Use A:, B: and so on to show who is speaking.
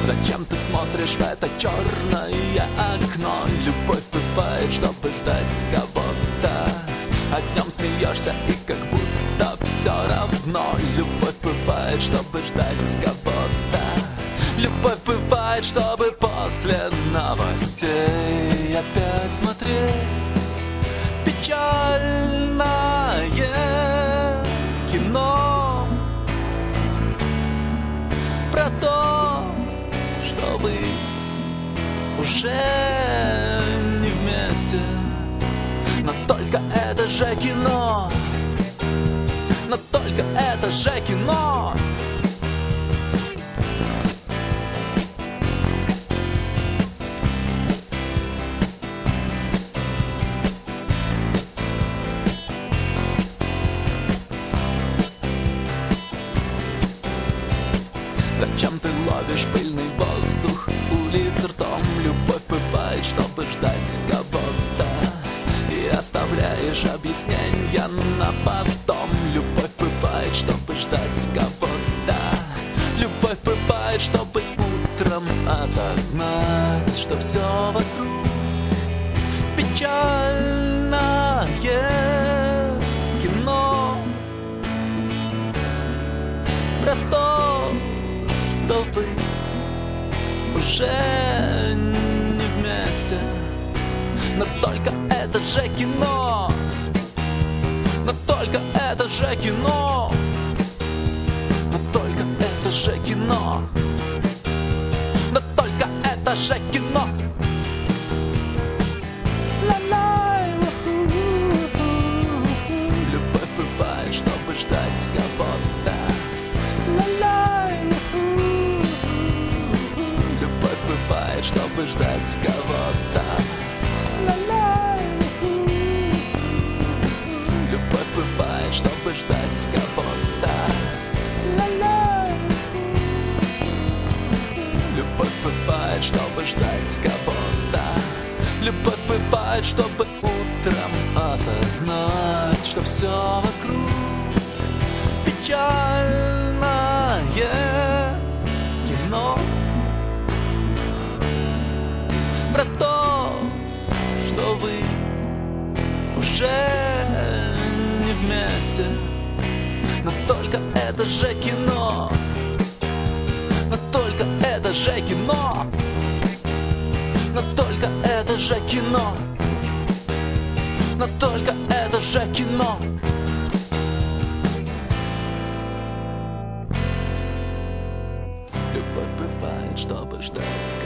A: Зачем ты смотришь в это черное окно? Любовь бывает, чтобы ждать кого-то, а днем смеешься и как будто все равно. Любовь бывает, чтобы ждать кого-то. Любовь бывает, чтобы после новостей опять смотреть печальное кино про то, что вы уже не вместе. Но только это же кино, но только это же кино. Зачем ты ловишь пыльный воздух улиц ртом? Любовь бывает, чтобы ждать кого-то, и оставляешь объяснения на потом. Любовь бывает, чтобы ждать кого-то. Любовь бывает, чтобы утром осознать, что все вокруг печальное кино про то, что вы уже не вместе. Но только это же кино, но только это же кино, но только это же кино, но только это же кино. Любовь бывает, чтобы ждать кого-то. Любовь бывает, чтобы ждать кого-то. Любовь бывает, чтобы ждать кого-то. Любовь бывает, чтобы ждать кого-то. Любовь бывает, чтобы утром осознать, что все вокруг печальное кино про то, что вы уже не вместе. Но только это же кино, но только это же кино, но только это же кино, но только это же кино. Любовь бывает, чтобы ждать